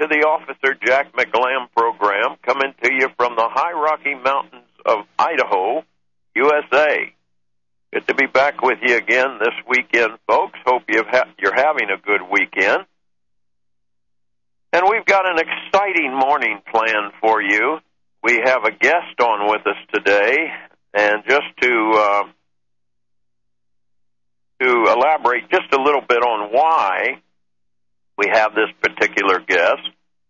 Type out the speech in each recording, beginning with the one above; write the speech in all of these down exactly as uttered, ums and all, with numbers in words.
to the Officer Jack McLam program, coming to you from the high Rocky Mountains of Idaho, U S A. Good to be back with you again this weekend, folks. Hope you've ha- you're having a good weekend. And we've got an exciting morning planned for you. We have a guest on with us today, and just to uh, to elaborate just a little bit on why we have this particular guest.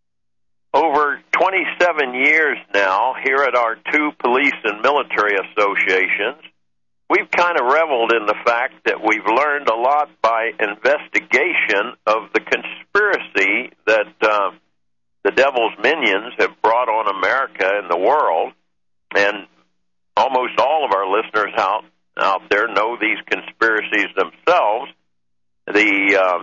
Over twenty-seven years now, here at our two police and military associations, we've kind of reveled in the fact that we've learned a lot by investigation of the conspiracy that uh, the devil's minions have brought on America and the world. And almost all of our listeners out, out there know these conspiracies themselves. The uh,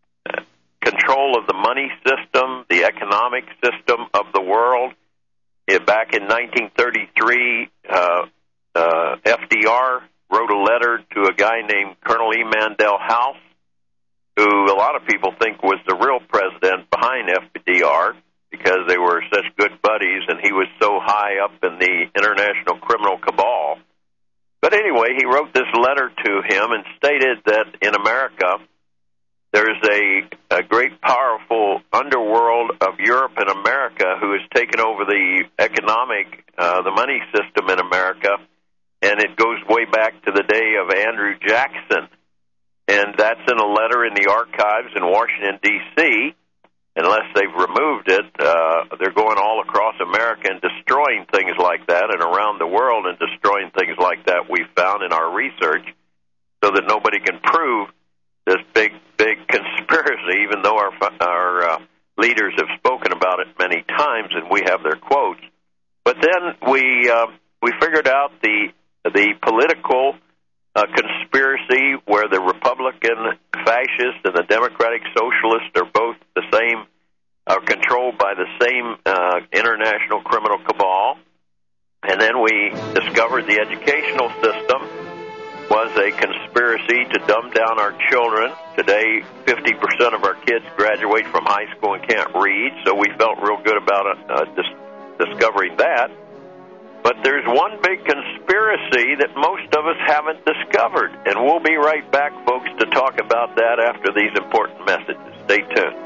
control of the money system, the economic system of the world. Yeah, back in nineteen thirty-three, uh, uh, F D R wrote a letter to a guy named Colonel E. Mandel House, who a lot of people think was the real president behind F D R because they were such good buddies and he was so high up in the international criminal cabal. But anyway, he wrote this letter to him and stated that in America, there's a, a great, powerful underworld of Europe and America who has taken over the economic, uh, the money system in America, and it goes way back to the day of Andrew Jackson. And that's in a letter in the archives in Washington, D C Unless they've removed it, uh, they're going all across America and destroying things like that and around the world and destroying things like that we found in our research so that nobody can prove this big, big conspiracy, even though our our uh, leaders have spoken about it many times, and we have their quotes. But then we uh, we figured out the the political uh, conspiracy where the Republican fascists and the Democratic socialists are both the same, are controlled by the same uh, international criminal cabal. And then we discovered the educational system was a conspiracy to dumb down our children. Today, fifty percent of our kids graduate from high school and can't read, so we felt real good about uh, dis- discovering that. But there's one big conspiracy that most of us haven't discovered, and we'll be right back, folks, to talk about that after these important messages. Stay tuned.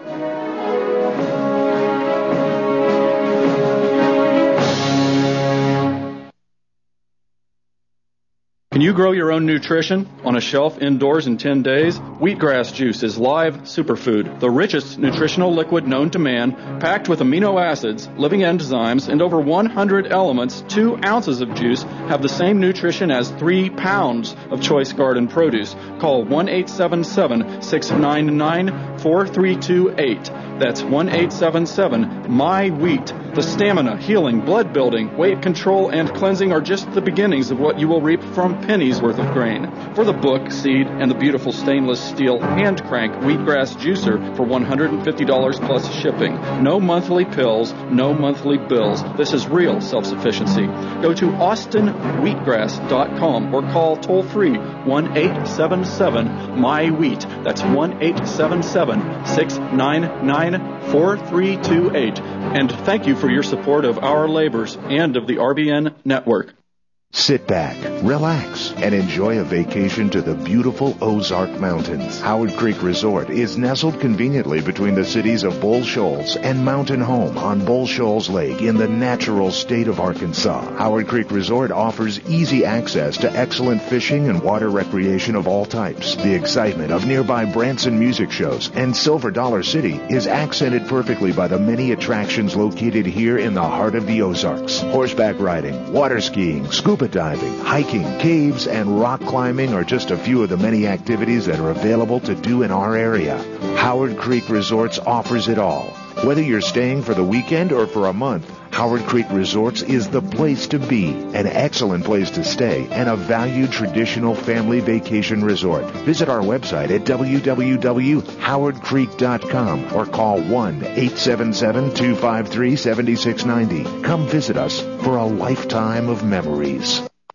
Can you grow your own nutrition on a shelf indoors in ten days? Wheatgrass juice is live superfood, the richest nutritional liquid known to man, packed with amino acids, living enzymes, and over one hundred elements. Two ounces of juice have the same nutrition as three pounds of choice garden produce. Call one eight seven seven, six nine nine, four three two eight. That's one eight seven seven, M Y wheat. The stamina, healing, blood building, weight control, and cleansing are just the beginnings of what you will reap from pennies worth of grain. For the book, seed, and the beautiful stainless steel hand crank wheatgrass juicer for one hundred fifty dollars plus shipping. No monthly pills, no monthly bills. This is real self-sufficiency. Go to austin wheatgrass dot com or call toll-free one eight seven seven, M Y wheat. That's one eight seven seven, six nine nine, four three two eight. And thank you for your support of our labors and of the R B N network. Sit back, relax, and enjoy a vacation to the beautiful Ozark Mountains. Howard Creek Resort is nestled conveniently between the cities of Bull Shoals and Mountain Home on Bull Shoals Lake in the natural state of Arkansas. Howard Creek Resort offers easy access to excellent fishing and water recreation of all types. The excitement of nearby Branson music shows and Silver Dollar City is accented perfectly by the many attractions located here in the heart of the Ozarks. Horseback riding, water skiing, scuba diving, hiking, caves, and rock climbing are just a few of the many activities that are available to do in our area. Howard Creek Resorts offers it all. Whether you're staying for the weekend or for a month, Howard Creek Resorts is the place to be, an excellent place to stay, and a valued traditional family vacation resort. Visit our website at w w w dot howard creek dot com or call one eight seven seven, two five three, seven six nine zero. Come visit us for a lifetime of memories.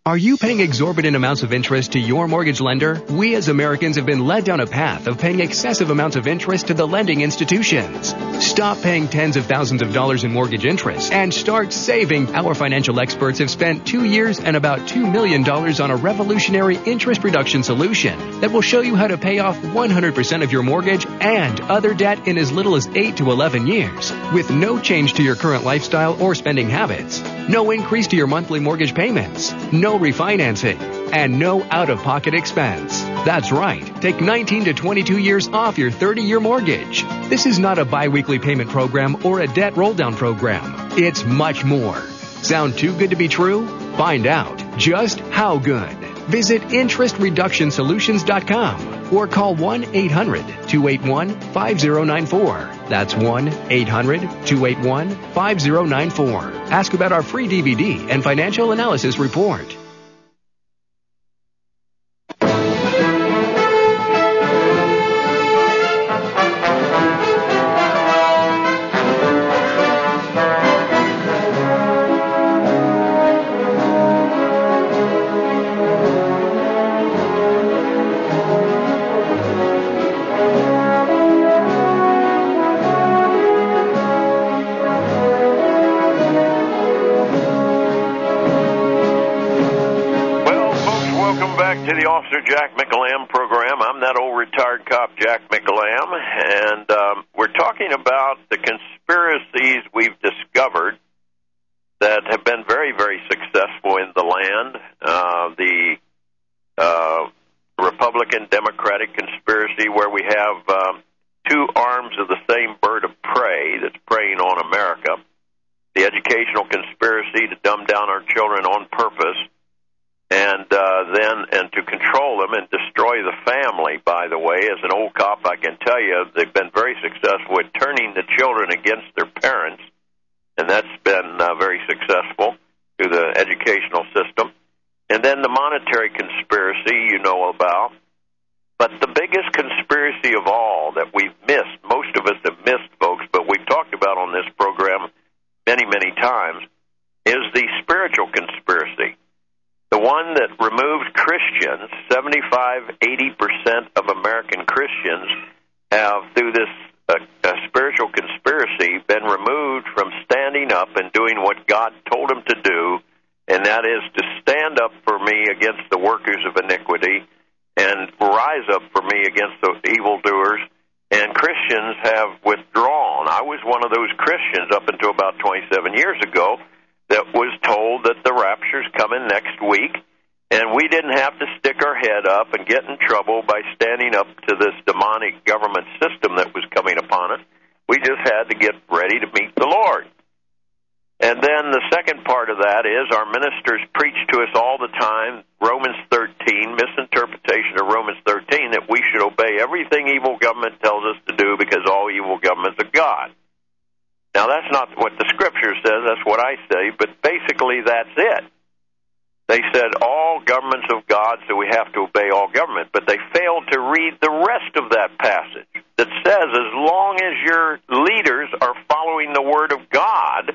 Are you paying exorbitant amounts of interest to your mortgage lender? We as Americans have been led down a path of paying excessive amounts of interest to the lending institutions. Stop paying tens of thousands of dollars in mortgage interest and start saving. Our financial experts have spent two years and about two million dollars on a revolutionary interest reduction solution that will show you how to pay off one hundred percent of your mortgage and other debt in as little as eight to eleven years with no change to your current lifestyle or spending habits. No increase to your monthly mortgage payments. No refinancing, and no out-of-pocket expense. That's right. Take nineteen to twenty-two years off your thirty-year mortgage. This is not a bi-weekly payment program or a debt roll-down program. It's much more. Sound too good to be true? Find out just how good. Visit interest reduction solutions dot com or call one eight hundred two eight one five zero nine four. That's one eight hundred two eight one five zero nine four. Ask about our free D V D and financial analysis report. Jack McEllam program. I'm that old retired cop, Jack McEllam, and um, we're talking about the conspiracies we've discovered that have been very, very successful in the land. Uh, the uh, Republican-Democratic conspiracy, where we have um, two arms of the same bird of prey that's preying on America. The educational conspiracy to dumb down our children on purpose, and uh, then and to control them and destroy the family. By the way, as an old cop, I can tell you they've been very successful at turning the children against their parents, and that's been uh, very successful through the educational system. And then the monetary conspiracy you know about. But the biggest conspiracy of all that we've missed, most of us have missed, folks, but we've talked about on this program many, many times, is the spiritual conspiracy. The one that removed Christians. Seventy-five, eighty percent of American Christians have, through this uh, uh, spiritual conspiracy, been removed from standing up and doing what God told them to do, and that is to stand up for me against the workers of iniquity and rise up for me against the evildoers. And Christians have withdrawn. I was one of those Christians up until about twenty-seven years ago that was told that the rapture's coming next week, and we didn't have to stick our head up and get in trouble by standing up to this demonic government system that was coming upon us. We just had to get ready to meet the Lord. And then the second part of that is our ministers preach to us all the time, Romans thirteen, misinterpretation of Romans thirteen, that we should obey everything evil government tells us to do because all evil governments are God. Now, that's not what the Scripture says. That's what I say. But basically, that's it. They said all governments of God, so we have to obey all government. But they failed to read the rest of that passage that says as long as your leaders are following the Word of God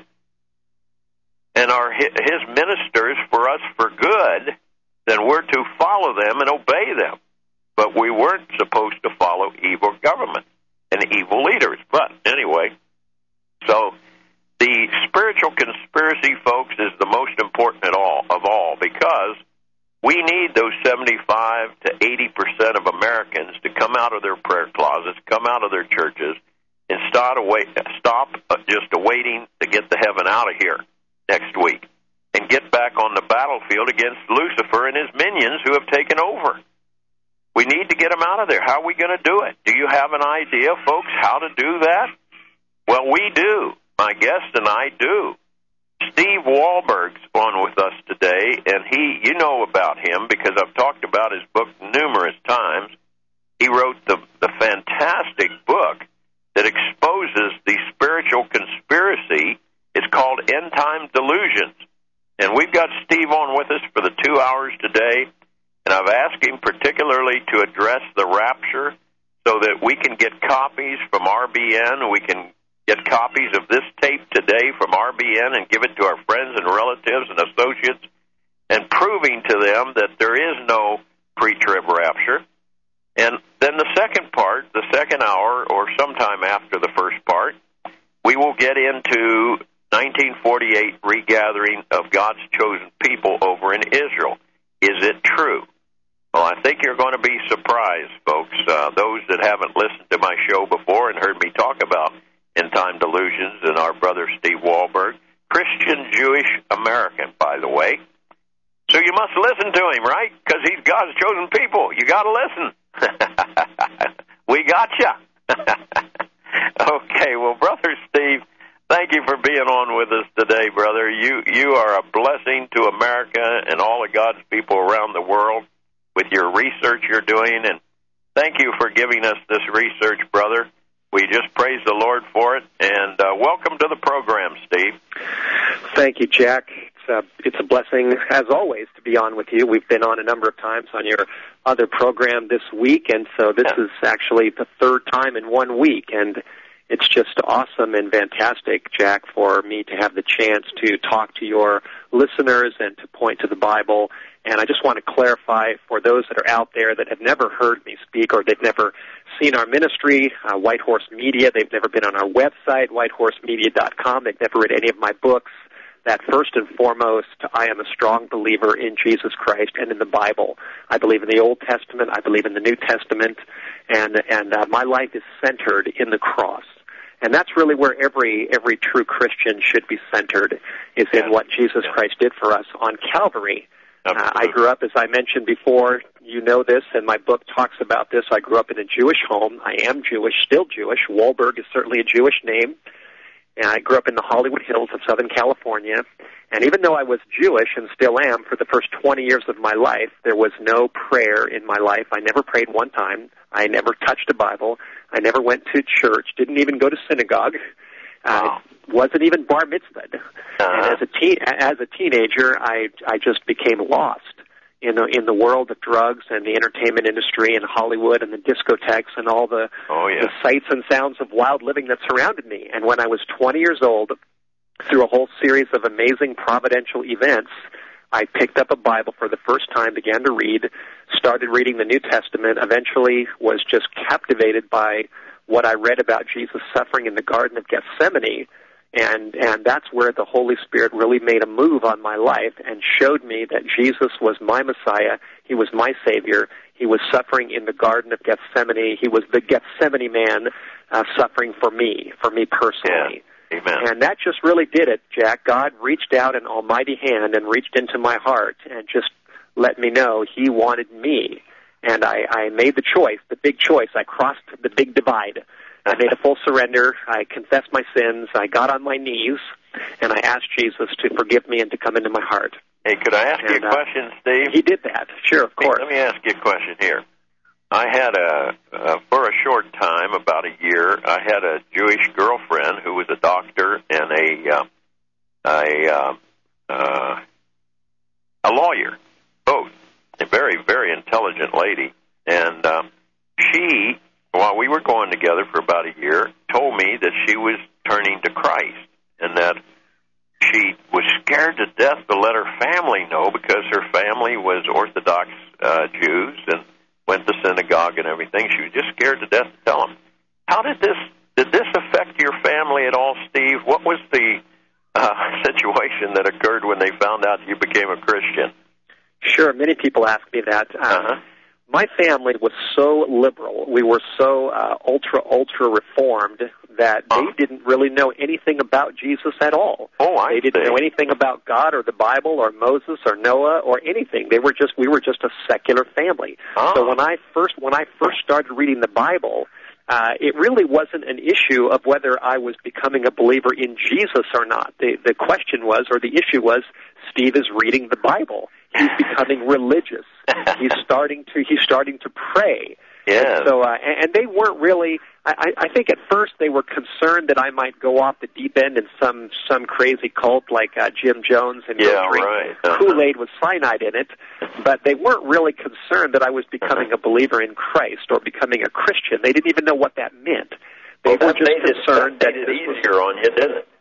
and are His ministers for us for good, then we're to follow them and obey them. But we weren't supposed to follow evil government and evil leaders. But anyway... So the spiritual conspiracy, folks, is the most important at all, of all, because we need those seventy-five to eighty percent of Americans to come out of their prayer closets, come out of their churches, and start away, stop just awaiting to get to heaven out of here next week and get back on the battlefield against Lucifer and his minions who have taken over. We need to get them out of there. How are we going to do it? Do you have an idea, folks, how to do that? Well, we do. My guest and I do. Steve Wahlberg's on with us today, and he, you know about him because I've talked about his book numerous times. He wrote the, the fantastic book that exposes the spiritual conspiracy. It's called End Time Delusions. And we've got Steve on with us for the two hours today, and I've asked him particularly to address the rapture so that we can get copies from R B N. We can get copies of this tape today from R B N and give it to our friends and relatives and associates and proving to them that there is no pre-trib rapture. And then the second part, the second hour, or sometime after the first part, we will get into nineteen forty-eight regathering of God's chosen people over in Israel. Is it true? Well, I think you're going to be surprised, folks. Uh, those that haven't listened to my show before and heard me talk about end-time delusions and our brother Steve Wahlberg, Christian Jewish American, by the way. So you must listen to him, right? Because he's God's chosen people. You got to listen. We got you. Okay, well, Brother Steve, thank you for being on with us today, brother. You you are a blessing to America and all of God's people around the world with your research you're doing, and thank you for giving us this research, brother. We just praise the Lord for it, and uh, welcome to the program, Steve. Thank you, Jack. It's a, it's a blessing, as always, to be on with you. We've been on a number of times on your other program this week, and so this yeah. is actually the third time in one week, and it's just awesome and fantastic, Jack, for me to have the chance to talk to your listeners and to point to the Bible. And I just want to clarify for those that are out there that have never heard me speak or they've never seen our ministry, uh, White Horse Media, they've never been on our website, white horse media dot com, they've never read any of my books, that first and foremost, I am a strong believer in Jesus Christ and in the Bible. I believe in the Old Testament, I believe in the New Testament, and and uh, my life is centered in the cross. And that's really where every every true Christian should be centered, is in what Jesus Christ did for us on Calvary. Uh, I grew up, as I mentioned before, you know this, and my book talks about this. I grew up in a Jewish home. I am Jewish, still Jewish. Wahlberg is certainly a Jewish name. And I grew up in the Hollywood Hills of Southern California. And even though I was Jewish and still am for the first twenty years of my life, there was no prayer in my life. I never prayed one time. I never touched a Bible. I never went to church, didn't even go to synagogue. Wow. Uh, wasn't even bar mitzvahed. Uh-huh. And as a teen, as a teenager, I I just became lost in the in the world of drugs and the entertainment industry and Hollywood and the discotheques and all the, oh, yeah. the sights and sounds of wild living that surrounded me. And when I was twenty years old, through a whole series of amazing providential events, I picked up a Bible for the first time, began to read, started reading the New Testament, eventually was just captivated by what I read about Jesus suffering in the Garden of Gethsemane, and and that's where the Holy Spirit really made a move on my life and showed me that Jesus was my Messiah, He was my Savior, He was suffering in the Garden of Gethsemane, He was the Gethsemane man uh, suffering for me, for me personally. Yeah. Amen. And that just really did it, Jack. God reached out an almighty hand and reached into my heart and just let me know He wanted me. And I, I made the choice, the big choice. I crossed the big divide. I made a full surrender. I confessed my sins. I got on my knees, and I asked Jesus to forgive me and to come into my heart. Hey, could I ask and, you a question, uh, Steve? He did that. Sure, of course. Hey, let me ask you a question here. I had a, uh, for a short time, about a year, I had a Jewish girlfriend who was a doctor and a, uh, a, uh, uh, a lawyer, both. A very, very intelligent lady. And um, she, while we were going together for about a year, told me that she was turning to Christ and that she was scared to death to let her family know because her family was Orthodox uh, Jews and went to synagogue and everything. She was just scared to death to tell them. How did this did this affect your family at all, Steve? What was the uh, situation that occurred when they found out you became a Christian? Sure, many people ask me that. Uh, uh-huh. My family was so liberal, we were so uh, ultra, ultra reformed that huh. they didn't really know anything about Jesus at all. Oh, I They didn't see. know anything about God or the Bible or Moses or Noah or anything. They were just, we were just a secular family. Oh. So when I first, when I first started reading the Bible, Uh, it really wasn't an issue of whether I was becoming a believer in Jesus or not. The, the question was, or the issue was, Steve is reading the Bible. He's becoming religious. He's starting to he's starting to pray. Yeah. And so, uh, and, and they weren't really. I, I think at first they were concerned that I might go off the deep end in some some crazy cult like uh, Jim Jones and yeah, go drink right. uh-huh. Kool-Aid with cyanide in it. But they weren't really concerned that I was becoming a believer in Christ or becoming a Christian. They didn't even know what that meant. They well, were that just made concerned it, that that made it easier on you, didn't it?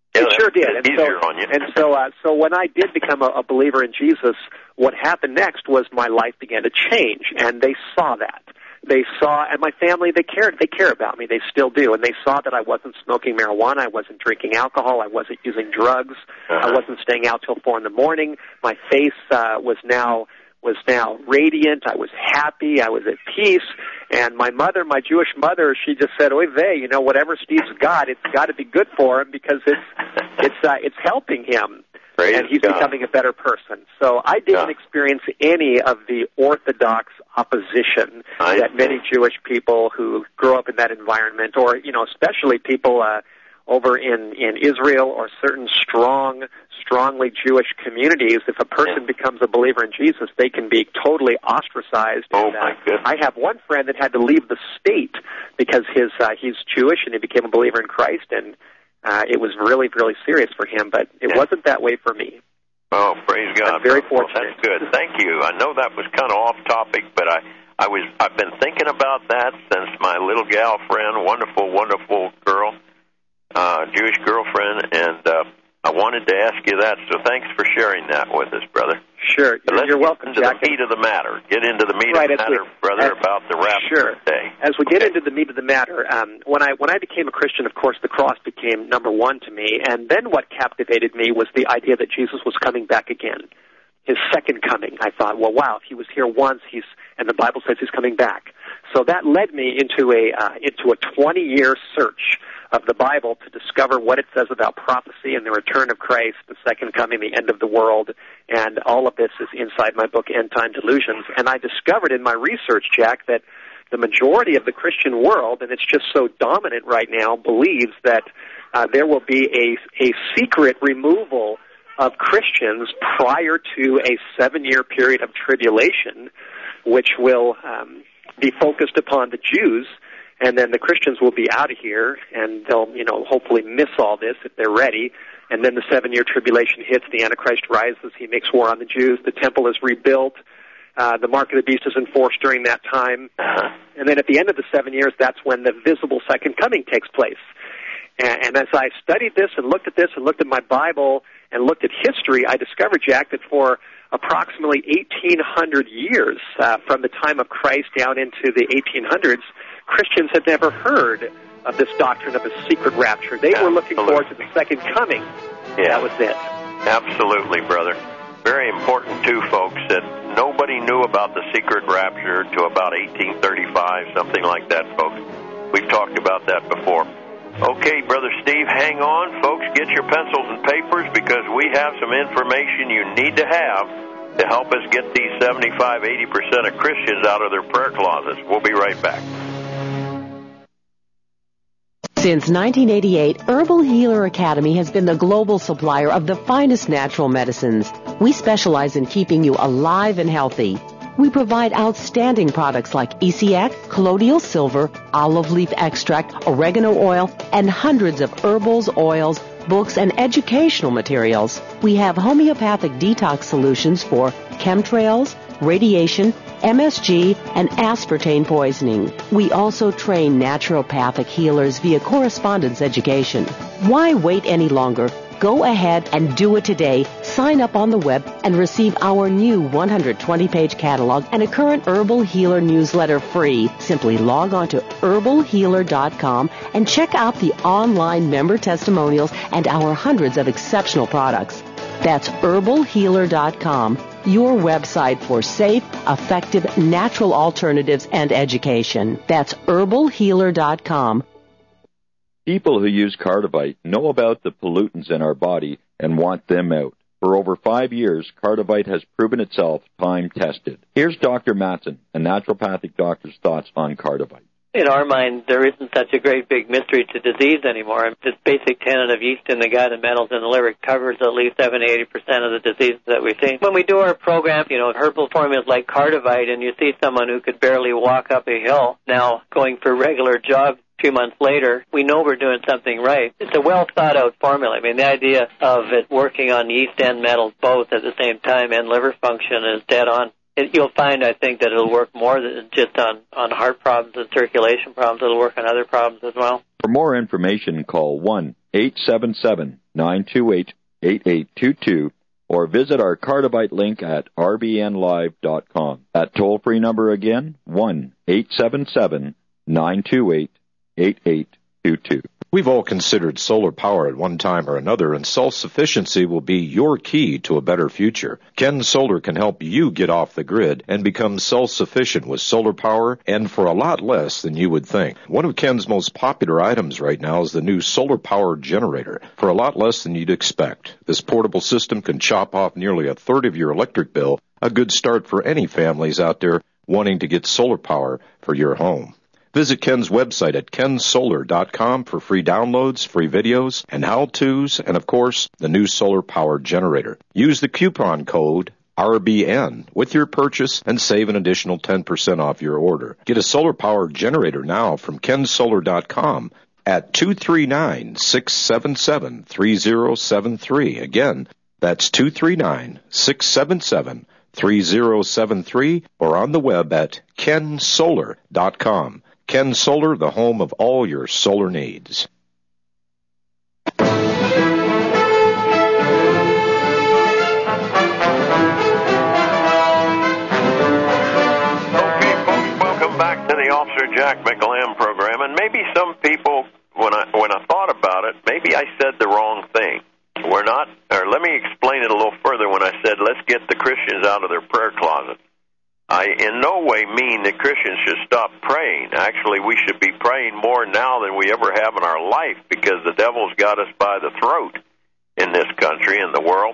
Yeah, it sure did. And easier so, on you. and so, uh, so when I did become a, a believer in Jesus, what happened next was my life began to change, and they saw that. They saw, and my family, they cared. They care about me. They still do. And they saw that I wasn't smoking marijuana. I wasn't drinking alcohol. I wasn't using drugs. Uh-huh. I wasn't staying out till four in the morning. My face uh, was now was now radiant. I was happy. I was at peace. And my mother, my Jewish mother, she just said, "Oy vey, you know, whatever Steve's got, it's got to be good for him because it's it's uh, it's helping him." Praise and he's God. becoming a better person. So I didn't Yeah. experience any of the orthodox opposition I that many Jewish people who grow up in that environment, or, you know, especially people uh, over in, in Israel or certain strong, strongly Jewish communities, if a person Yeah. becomes a believer in Jesus, they can be totally ostracized. Oh, and, uh, my goodness. I have one friend that had to leave the state because his uh, he's Jewish and he became a believer in Christ, and Uh, it was really, really serious for him, but it Yeah. wasn't that way for me. Oh, praise God! I'm very Well, fortunate. that's good. Thank you. I know that was kind of off topic, but I, I was, I've been thinking about that since my little gal friend, wonderful, wonderful girl, uh, Jewish girlfriend, and uh, I wanted to ask you that. So thanks for sharing that with us, brother. Sure, But let's you're get welcome, into Jack. the meat of the matter. Get into the meat Right, of the as we- matter, brother, as- about the rapture Sure. day. As we get Okay. into the meat of the matter, um, when I when I became a Christian, of course, the cross became number one to me, and then what captivated me was the idea that Jesus was coming back again, his second coming. I thought, well, wow, if he was here once, he's and the Bible says he's coming back. So that led me into a uh, into a twenty-year search of the Bible to discover what it says about prophecy and the return of Christ, the second coming, the end of the world, and all of this is inside my book, End Time Delusions. And I discovered in my research, Jack, that the majority of the Christian world, and it's just so dominant right now, believes that uh, there will be a, a secret removal of Christians prior to a seven-year period of tribulation, which will um, be focused upon the Jews. And then the Christians will be out of here, and they'll, you know, hopefully miss all this if they're ready. And then the seven-year tribulation hits, the Antichrist rises, he makes war on the Jews, the temple is rebuilt, uh, the mark of the beast is enforced during that time. Uh-huh. And then at the end of the seven years, that's when the visible second coming takes place. And, and as I studied this and looked at this and looked at my Bible and looked at history, I discovered, Jack, that for approximately eighteen hundred years, uh, from the time of Christ down into the eighteen hundreds, Christians had never heard of this doctrine of a secret rapture. They were looking Absolutely. forward to the second coming. Yeah. That was it. Absolutely, brother. Very important, too, folks, that nobody knew about the secret rapture to about eighteen thirty-five, something like that, folks. We've talked about that before. Okay, Brother Steve, hang on, folks. Get your pencils and papers because we have some information you need to have to help us get these seventy-five, eighty percent of Christians out of their prayer closets. We'll be right back. Since nineteen eighty-eight, Herbal Healer Academy has been the global supplier of the finest natural medicines. We specialize in keeping you alive and healthy. We provide outstanding products like E C X, colloidal silver, olive leaf extract, oregano oil, and hundreds of herbals, oils, books, and educational materials. We have homeopathic detox solutions for chemtrails, radiation, M S G, and aspartame poisoning. We also train naturopathic healers via correspondence education. Why wait any longer? Go ahead and do it today. Sign up on the web and receive our new one hundred twenty page catalog and a current Herbal Healer newsletter free. Simply log on to herbal healer dot com and check out the online member testimonials and our hundreds of exceptional products. That's herbal healer dot com, your website for safe, effective, natural alternatives and education. That's herbal healer dot com. People who use Cardivite know about the pollutants in our body and want them out. For over five years, Cardivite has proven itself time-tested. Here's Doctor Matson, a naturopathic doctor's thoughts on Cardivite. In our mind, there isn't such a great big mystery to disease anymore. This basic tenet of yeast in the gut and metals in the liver covers at least seventy to eighty percent of the diseases that we see. When we do our program, you know, herbal formulas like Cardivite, and you see someone who could barely walk up a hill now going for regular jogs a few months later, we know we're doing something right. It's a well-thought-out formula. I mean, the idea of it working on yeast and metals both at the same time and liver function is dead on. it, you'll find, I think, that it'll work more than just on, on heart problems and circulation problems. It'll work on other problems as well. For more information, call one eight seven seven, nine two eight, eight eight two two or visit our Cardivite link at r b n live dot com. That toll-free number again, one eight seven seven, nine two eight, eight eight two two. We've all considered solar power at one time or another, and self-sufficiency will be your key to a better future. Ken Solar can help you get off the grid and become self-sufficient with solar power, and for a lot less than you would think. One of Ken's most popular items right now is the new solar power generator, for a lot less than you'd expect. This portable system can chop off nearly a third of your electric bill, a good start for any families out there wanting to get solar power for your home. Visit Ken's website at ken solar dot com for free downloads, free videos, and how-tos, and, of course, the new solar power generator. Use the coupon code R B N with your purchase and save an additional ten percent off your order. Get a solar power generator now from ken solar dot com at two three nine, six seven seven, three zero seven three. Again, that's two three nine, six seven seven, three zero seven three or on the web at ken solar dot com. Ken Solar, the home of all your solar needs. Okay, folks, welcome back to the Officer Jack McLam program. And maybe some people, when I when I thought about it, maybe I said the wrong thing. We're not, or let me explain it a little further when I said let's get the Christians out of their prayer closet. I in no way mean that Christians should stop praying. Actually, we should be praying more now than we ever have in our life because the devil's got us by the throat in this country and the world.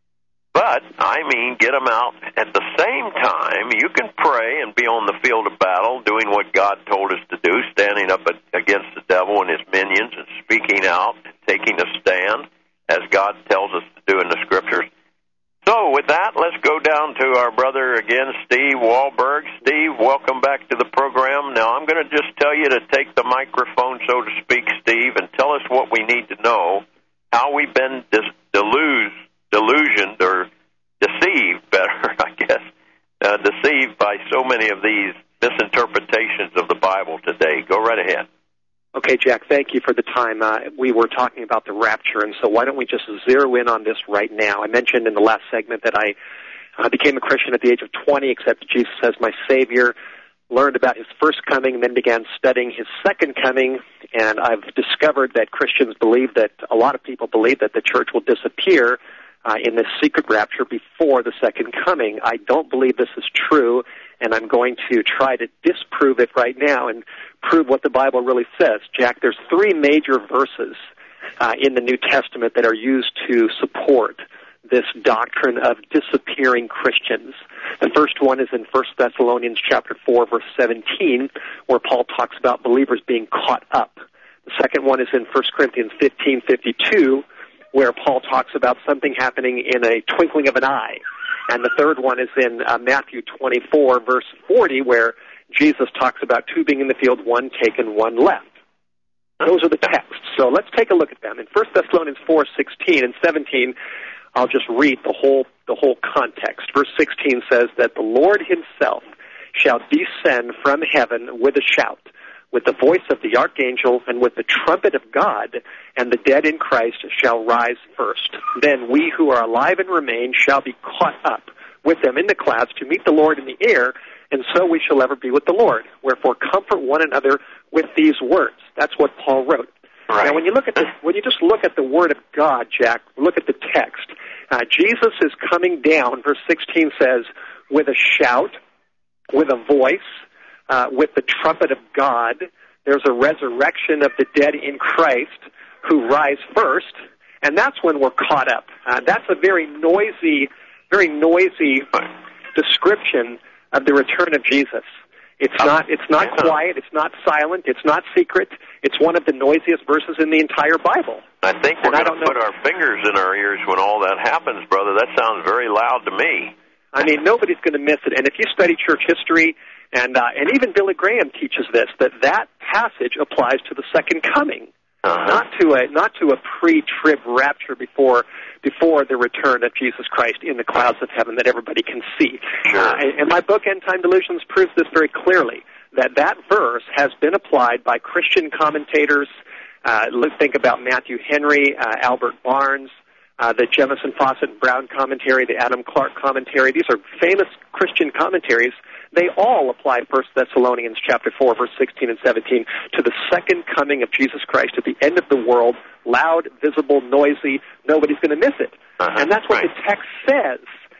But, I mean, get them out. At the same time, you can pray and be on the field of battle doing what God told us to do, standing up against the devil and his minions and speaking out and taking a stand as God tells us to do in the Scriptures. So, with that, let's go down to our brother again, Steve Wahlberg. Steve, welcome back to the program. Now, I'm going to just tell you to take the microphone, so to speak, Steve, and tell us what we need to know, how we've been dis- delus- delusioned or deceived, better, I guess, uh, deceived by so many of these misinterpretations of the Bible today. Go right ahead. Okay, Jack, thank you for the time. Uh, we were talking about the rapture, and so why don't we just zero in on this right now? I mentioned in the last segment that I uh, became a Christian at the age of twenty, accepted Jesus as my Savior, learned about his first coming, and then began studying his second coming, and I've discovered that Christians believe that, a lot of people believe that the church will disappear uh, in this secret rapture before the second coming. I don't believe this is true, and I'm going to try to disprove it right now and prove what the Bible really says. Jack, there's three major verses uh, in the New Testament that are used to support this doctrine of disappearing Christians. The first one is in First Thessalonians chapter four, verse seventeen, where Paul talks about believers being caught up. The second one is in First Corinthians fifteen fifty-two, where Paul talks about something happening in a twinkling of an eye. And the third one is in uh, Matthew twenty-four, verse forty, where Jesus talks about two being in the field, one taken, one left. Those are the texts. So let's take a look at them. In First Thessalonians four sixteen and seventeen, I'll just read the whole the whole context. Verse sixteen says that the Lord himself shall descend from heaven with a shout, with the voice of the archangel, and with the trumpet of God, and the dead in Christ shall rise first. Then we who are alive and remain shall be caught up with them in the clouds to meet the Lord in the air, and so we shall ever be with the Lord. Wherefore comfort one another with these words. That's what Paul wrote. Right. Now, when you look at this, when you just look at the Word of God, Jack, look at the text. Uh, Jesus is coming down. Verse sixteen says, with a shout, with a voice, uh, with the trumpet of God. There's a resurrection of the dead in Christ who rise first, and that's when we're caught up. Uh, that's a very noisy, very noisy description of the return of Jesus. It's not it's not quiet, it's not silent, it's not secret. It's one of the noisiest verses in the entire Bible. I think we're going to put our fingers in our ears when all that happens, brother. That sounds very loud to me. I mean, nobody's going to miss it. And if you study church history, and uh, and even Billy Graham teaches this, that that passage applies to the second coming. Uh-huh. Not to a not to a pre-trib rapture before before the return of Jesus Christ in the clouds of heaven that everybody can see. Sure. Uh, and, and my book, End Time Delusions, proves this very clearly, that that verse has been applied by Christian commentators. Uh, let's think about Matthew Henry, uh, Albert Barnes, uh, the Jemison Fawcett and Brown commentary, the Adam Clark commentary. These are famous Christian commentaries. They all apply First Thessalonians chapter four, verse sixteen and seventeen to the second coming of Jesus Christ at the end of the world, loud, visible, noisy. Nobody's going to miss it. Uh-huh. And that's what right. the text says.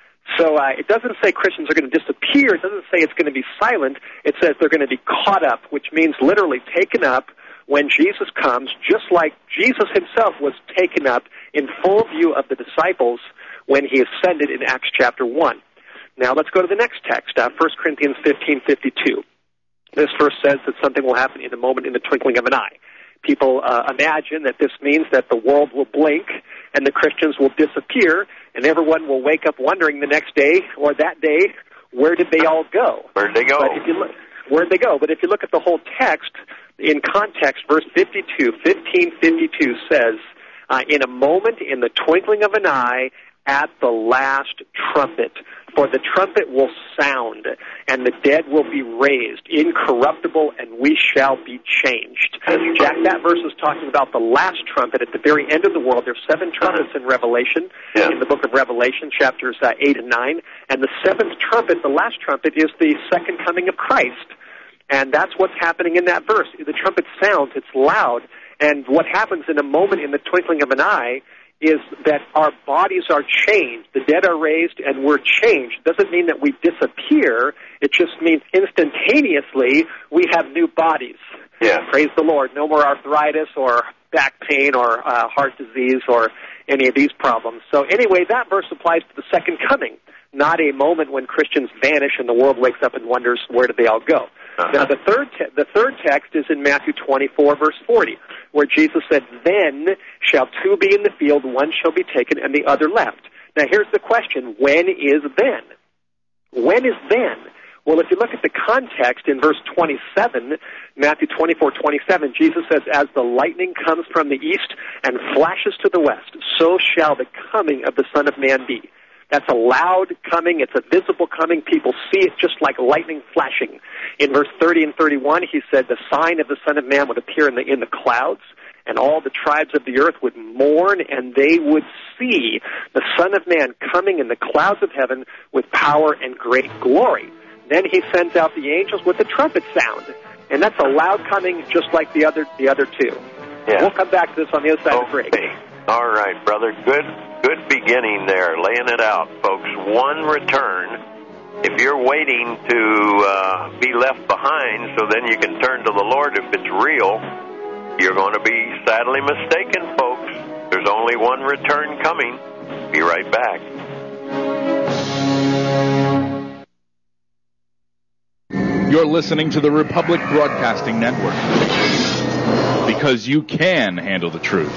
So uh, it doesn't say Christians are going to disappear. It doesn't say it's going to be silent. It says they're going to be caught up, which means literally taken up when Jesus comes, just like Jesus himself was taken up in full view of the disciples when he ascended in Acts chapter one. Now let's go to the next text, uh, First Corinthians fifteen fifty-two. This verse says that something will happen in a moment, in the twinkling of an eye. People uh, imagine that this means that the world will blink and the Christians will disappear, and everyone will wake up wondering the next day or that day, where did they all go? Where'd they go? But if you look, where'd they go? But if you look at the whole text, in context, verse fifty-two, fifteen fifty-two says, uh, in a moment, in the twinkling of an eye, at the last trumpet. For the trumpet will sound, and the dead will be raised, incorruptible, and we shall be changed. Jack, that verse is talking about the last trumpet at the very end of the world. There's seven trumpets in Revelation, yeah. in the book of Revelation, chapters uh, eight and nine. And the seventh trumpet, the last trumpet, is the second coming of Christ. And that's what's happening in that verse. The trumpet sounds, it's loud, and what happens in a moment, in the twinkling of an eye, is that our bodies are changed. The dead are raised, and we're changed. It doesn't mean that we disappear. It just means instantaneously we have new bodies. Yeah. Praise the Lord. No more arthritis or back pain or uh, heart disease or any of these problems. So anyway, that verse applies to the second coming, not a moment when Christians vanish and the world wakes up and wonders where did they all go. Uh-huh. Now, the third te- the third text is in Matthew twenty-four, verse forty, where Jesus said, "Then shall two be in the field, one shall be taken, and the other left." Now, here's the question: when is then? When is then? Well, if you look at the context in verse twenty-seven, Matthew twenty-four, twenty-seven, Jesus says, "As the lightning comes from the east and flashes to the west, so shall the coming of the Son of Man be." That's a loud coming. It's a visible coming. People see it just like lightning flashing. In verse thirty and thirty-one, he said the sign of the Son of Man would appear in the in the clouds, and all the tribes of the earth would mourn, and they would see the Son of Man coming in the clouds of heaven with power and great glory. Then he sends out the angels with a trumpet sound, and that's a loud coming just like the other the other two. Yeah. We'll come back to this on the other side okay. of the break. All right, brother. Good good beginning there, laying it out, folks. One return. If you're waiting to uh, be left behind so then you can turn to the Lord if it's real, you're going to be sadly mistaken, folks. There's only one return coming. Be right back. You're listening to the Republic Broadcasting Network, because you can handle the truth.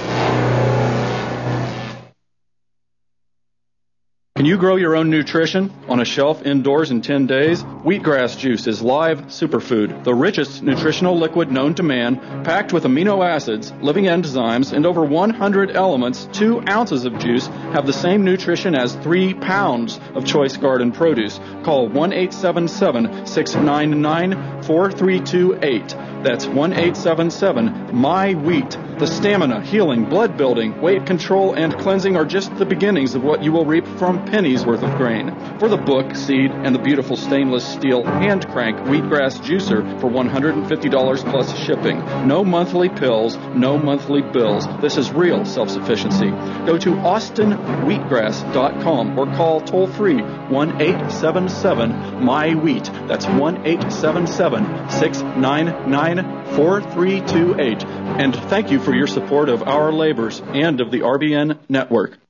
Can you grow your own nutrition on a shelf indoors in ten days? Wheatgrass juice is live superfood, the richest nutritional liquid known to man, packed with amino acids, living enzymes, and over one hundred elements. Two ounces of juice have the same nutrition as three pounds of choice garden produce. Call one eight seven seven, six nine nine, four three two eight. That's one eight seven seven, M Y wheat. The stamina, healing, blood building, weight control, and cleansing are just the beginnings of what you will reap from pennies worth of grain. For the book, seed, and the beautiful stainless steel hand crank wheatgrass juicer for one hundred fifty dollars plus shipping. No monthly pills, no monthly bills. This is real self-sufficiency. Go to austin wheatgrass dot com or call toll-free one eight seven seven, M Y wheat. That's one eight seven seven, six nine nine, four three two eight. And thank you for your support of our labors and of the R B N network.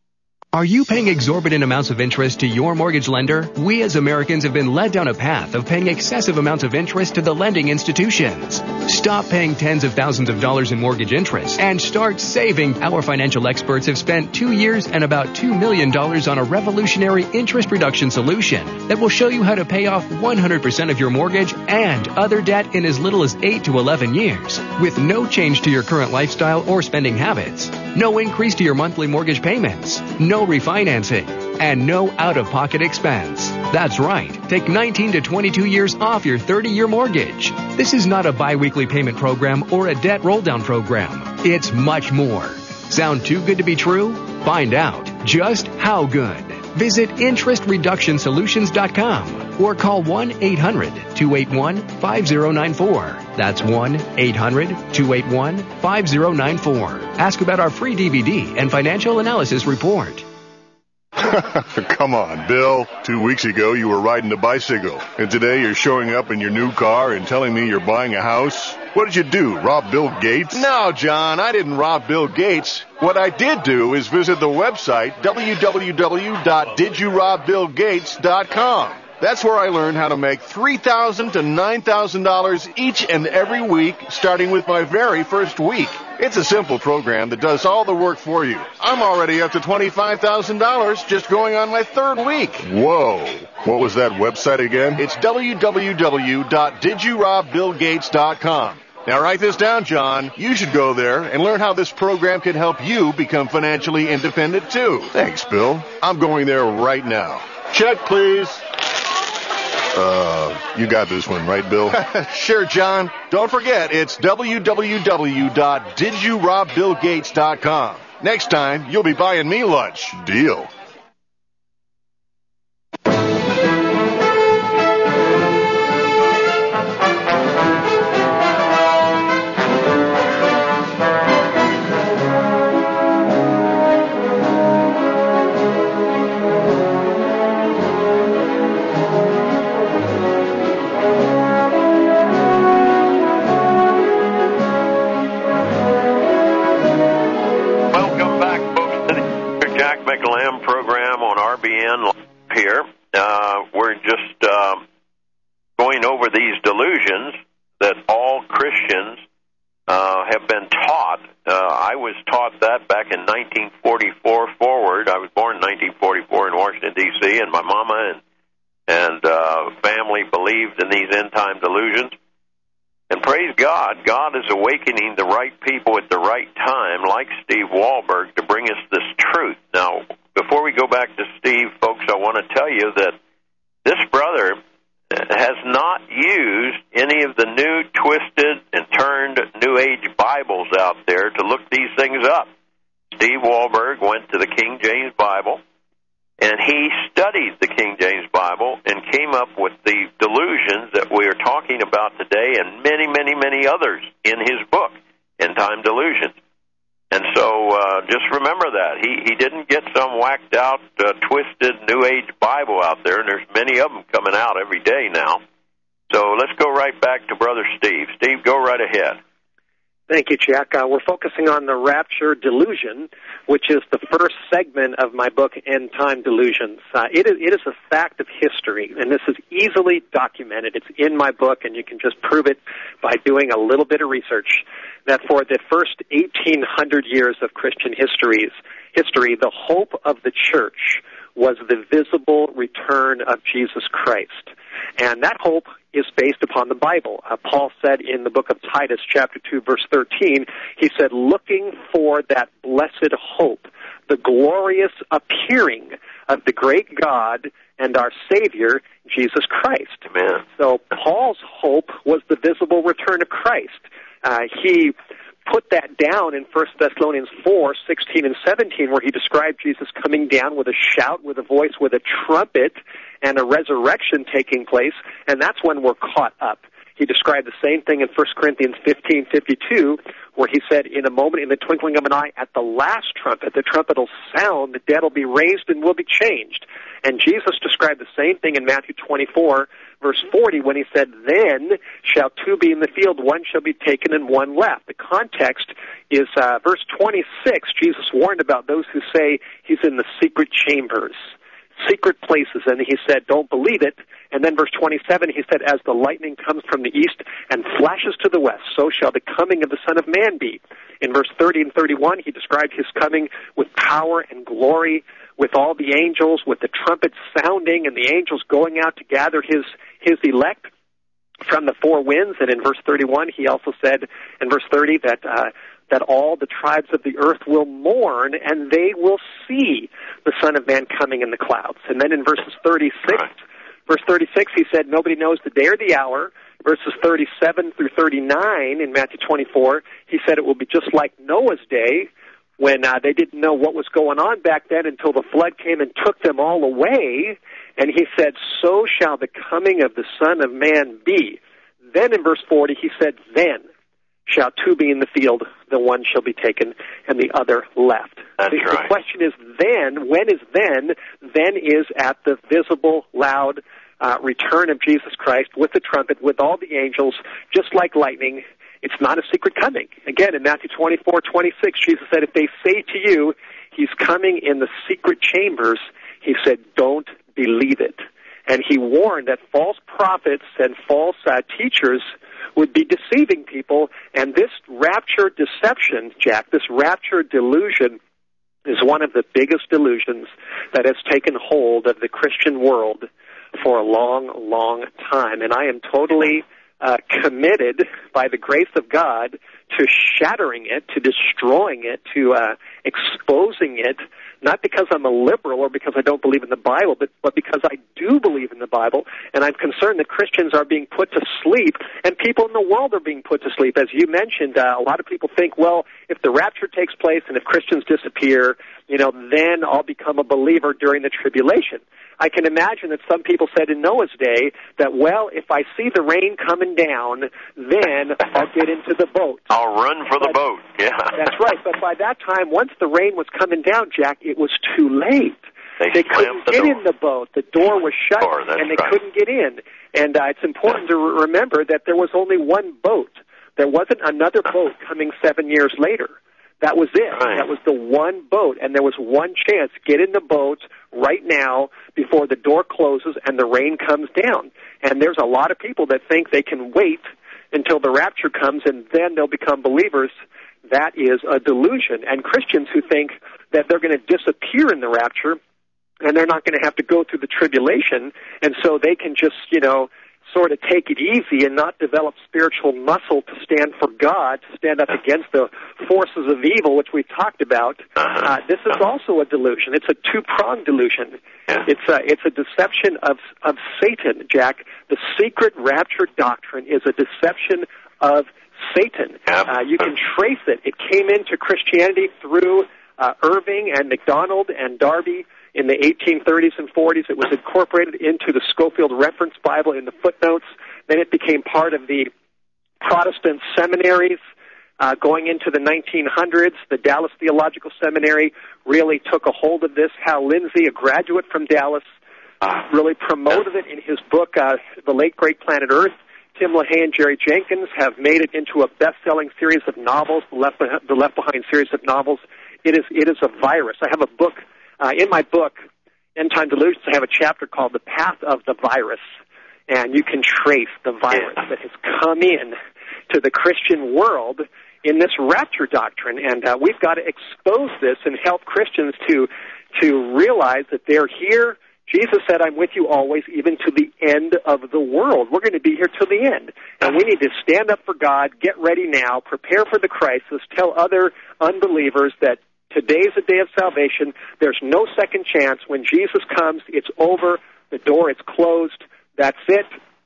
Are you paying exorbitant amounts of interest to your mortgage lender? We as Americans have been led down a path of paying excessive amounts of interest to the lending institutions. Stop paying tens of thousands of dollars in mortgage interest and start saving. Our financial experts have spent two years and about two million dollars on a revolutionary interest reduction solution that will show you how to pay off one hundred percent of your mortgage and other debt in as little as eight to eleven years with no change to your current lifestyle or spending habits. No increase to your monthly mortgage payments. No refinancing, and no out-of-pocket expense. That's right. Take nineteen to twenty-two years off your thirty-year mortgage. This is not a bi-weekly payment program or a debt roll-down program. It's much more. Sound too good to be true? Find out just how good. Visit interest reduction solutions dot com or call one eight hundred two eight one five zero nine four. That's one eight hundred two eight one five zero nine four. Ask about our free D V D and financial analysis report. Come on, Bill. Two weeks ago, you were riding a bicycle. And today, you're showing up in your new car and telling me you're buying a house? What did you do, rob Bill Gates? No, John, I didn't rob Bill Gates. What I did do is visit the website, w w w dot did you rob bill gates dot com. That's where I learned how to make three thousand dollars to nine thousand dollars each and every week, starting with my very first week. It's a simple program that does all the work for you. I'm already up to twenty-five thousand dollars just going on my third week. Whoa. What was that website again? It's w w w dot did you rob bill gates dot com. Now write this down, John. You should go there and learn how this program can help you become financially independent, too. Thanks, Bill. I'm going there right now. Check, please. Uh, you got this one, right, Bill? Sure, John. Don't forget, it's w w w dot did you rob bill gates dot com. Next time, you'll be buying me lunch. Deal. Program on R B N here. Uh, we're just uh, going over these delusions that all Christians uh, have been taught. Uh, I was taught that back in nineteen forty-four forward. I was born in nineteen forty-four in Washington, D C, and my mama and, and uh, family believed in these end-time delusions. And praise God, God is awakening the right people at the right time, like Steve Wahlberg, to bring us this truth. Now, before we go back to Steve, folks, I want to tell you that this brother has not used any of the new twisted and turned New Age Bibles out there to look these things up. Steve Wahlberg went to the King James Bible, and he studied the King James Bible and came up with the delusions that we are talking about today and many, many, many others in his book, End Time Delusions. And so uh, just remember that. He he didn't get some whacked-out, uh, twisted New Age Bible out there, and there's many of them coming out every day now. So let's go right back to Brother Steve. Steve, go right ahead. Thank you, Jack. Uh, we're focusing on the rapture delusion, which is the first segment of my book, End Time Delusions. Uh, it, is, it is a fact of history, and this is easily documented. It's in my book, and you can just prove it by doing a little bit of research, that for the first eighteen hundred years of Christian histories, history, the hope of the church was the visible return of Jesus Christ. And that hope is based upon the Bible. Uh, Paul said in the book of Titus, chapter two, verse thirteen, he said, looking for that blessed hope, the glorious appearing of the great God and our Savior, Jesus Christ. Amen. So Paul's hope was the visible return of Christ. Uh, he put that down in First Thessalonians four, sixteen and seventeen, where he described Jesus coming down with a shout, with a voice, with a trumpet, and a resurrection taking place, and that's when we're caught up. He described the same thing in First Corinthians fifteen fifty-two, where he said, in a moment, in the twinkling of an eye, at the last trumpet, the trumpet will sound, the dead will be raised and will be changed. And Jesus described the same thing in Matthew twenty-four, verse forty when he said, then shall two be in the field, one shall be taken and one left. The context is uh, verse twenty-six. Jesus warned about those who say he's in the secret chambers, secret places, and he said, don't believe it. And then verse twenty-seven, he said, as the lightning comes from the east and flashes to the west, so shall the coming of the Son of Man be. In verse thirty and thirty-one, he described his coming with power and glory, with all the angels, with the trumpets sounding, and the angels going out to gather his, his elect from the four winds. And in verse thirty-one, he also said, in verse thirty, that uh, that all the tribes of the earth will mourn, and they will see the Son of Man coming in the clouds. And then in verses thirty-six, right. verse thirty-six, he said, nobody knows the day or the hour. Verses thirty-seven through thirty-nine in Matthew twenty-four, he said it will be just like Noah's day, when uh, they didn't know what was going on back then until the flood came and took them all away. And he said, so shall the coming of the Son of Man be. Then in verse forty, he said, then shall two be in the field, the one shall be taken and the other left. That's the, right. The question is then, when is then? Then is at the visible, loud uh, return of Jesus Christ with the trumpet, with all the angels, just like lightning. It's not a secret coming. Again, in Matthew twenty-four twenty-six, Jesus said, if they say to you, he's coming in the secret chambers, he said, don't believe it. And he warned that false prophets and false uh, teachers would be deceiving people. And this rapture deception, Jack, this rapture delusion is one of the biggest delusions that has taken hold of the Christian world for a long, long time. And I am totally Uh, committed by the grace of God to shattering it, to destroying it, to uh, exposing it, not because I'm a liberal or because I don't believe in the Bible, but, but because I do believe in the Bible, and I'm concerned that Christians are being put to sleep, and people in the world are being put to sleep. As you mentioned, uh, a lot of people think, well, if the rapture takes place and if Christians disappear, you know, then I'll become a believer during the tribulation. I can imagine that some people said in Noah's day that, well, if I see the rain coming down, then I'll get into the boat. I'll run for the but, boat, yeah. That's right, but by that time, once the rain was coming down, Jack, it was too late. They, they couldn't the get door. in the boat. The door was shut, door, and they right. couldn't get in. And uh, it's important to re- remember that there was only one boat. There wasn't another boat coming seven years later. That was it. Right. That was the one boat, and there was one chance. Get in the boat right now before the door closes and the rain comes down. And there's a lot of people that think they can wait until the rapture comes and then they'll become believers. That is a delusion. And Christians who think that they're going to disappear in the rapture and they're not going to have to go through the tribulation, and so they can just, you know, sort of take it easy and not develop spiritual muscle to stand for God, to stand up against the forces of evil, which we've talked about. Uh, this is also a delusion. It's a two-pronged delusion. It's a, it's a deception of, of Satan, Jack. The secret rapture doctrine is a deception of Satan. Uh, you can trace it. It came into Christianity through uh, Irving and MacDonald and Darby in the eighteen thirties and forties. It was incorporated into the Scofield Reference Bible in the footnotes. Then it became part of the Protestant seminaries. Uh, going into the nineteen hundreds, the Dallas Theological Seminary really took a hold of this. Hal Lindsey, a graduate from Dallas, uh, really promoted it in his book, uh, The Late Great Planet Earth. Tim LaHaye and Jerry Jenkins have made it into a best-selling series of novels, the Left, the Left Behind series of novels. It is, it is a virus. I have a book. Uh, in my book, End Time Delusions, I have a chapter called The Path of the Virus, and you can trace the virus that has come in to the Christian world in this rapture doctrine, and uh, we've got to expose this and help Christians to to realize that they're here. Jesus said, I'm with you always, even to the end of the world. We're going to be here till the end, and we need to stand up for God, get ready now, prepare for the crisis, tell other unbelievers that today's a day of salvation. There's no second chance. When Jesus comes, it's over. The door is closed. That's it.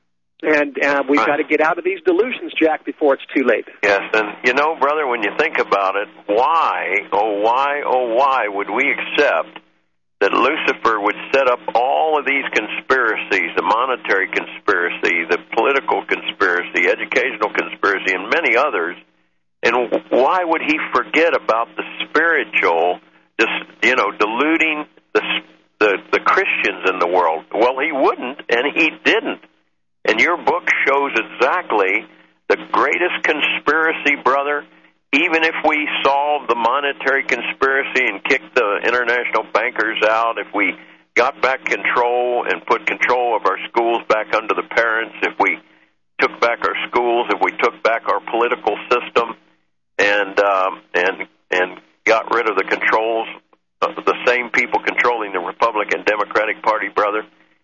And uh, we've got to get out of these delusions, Jack, before it's too late. Yes, and you know, brother, when you think about it, why, oh why, oh why would we accept that Lucifer would set up all of these conspiracies, the monetary conspiracy, the political conspiracy, educational conspiracy, and many others, and why would he forget about the spiritual, just, you know, deluding the, the the Christians in the world? Well, he wouldn't, and he didn't. And your book shows exactly the greatest conspiracy, brother. Even if we solved the monetary conspiracy and kicked the international bankers out, if we got back control and put control of our schools back under the parents, if we took back our schools, if we took back our political system and um, and and got rid of the controls, uh, the same people controlling the Republican Democratic Party, brother,